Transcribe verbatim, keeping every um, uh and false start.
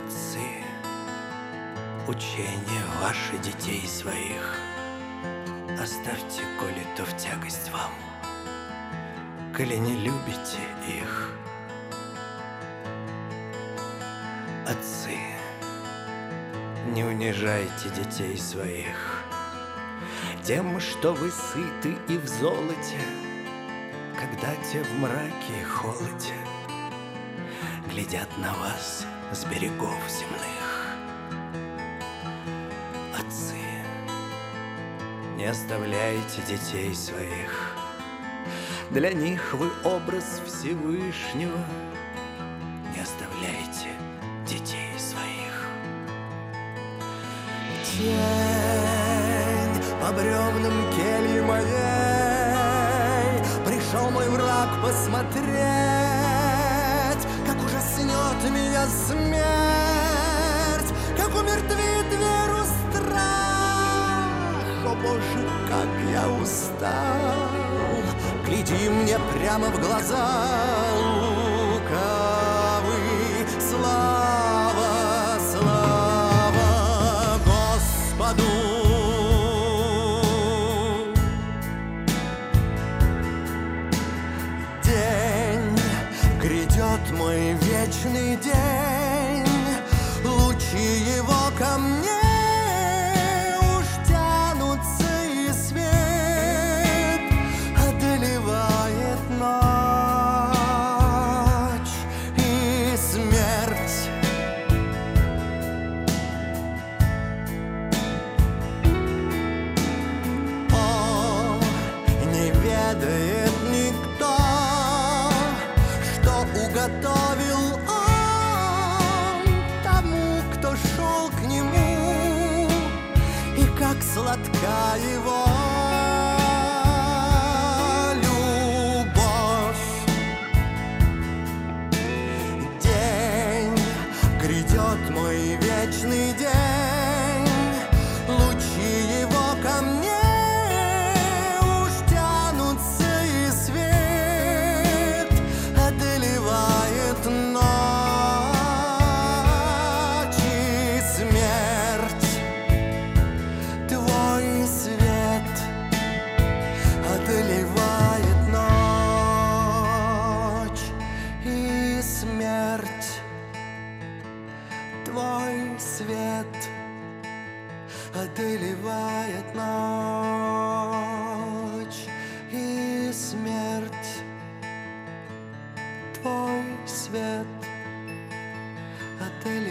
Отцы, учение ваши детей своих оставьте, коли то в тягость вам, коли не любите их. Отцы, не унижайте детей своих тем, что вы сыты и в золоте, когда те в мраке и холоде глядят на вас с берегов земных. Отцы, не оставляйте детей своих, для них вы образ Всевышнего. Не оставляйте детей своих. Тень по бревнам кельи моей, пришел мой враг посмотреть, как ужаснет меня смерть, как умертвит веру страх. О Боже, как я устал! Гляди мне прямо в глаза, лукавый. Слава, слава Господу! День грядет, мой вечный день, лучи его ко мне уж тянутся, и свет одолевает ночь и смерть. О, не ведает никто, что уготовил он тому, кто шел к нему, и как сладка его любовь. День грядет, мой вечный день, лучи его ко мне уж тянутся, и свет одолевает ночь и смерть. Твой свет одолевает ночь и смерть. Твой свет одолевает ночь и смерть. Твой свет одолевает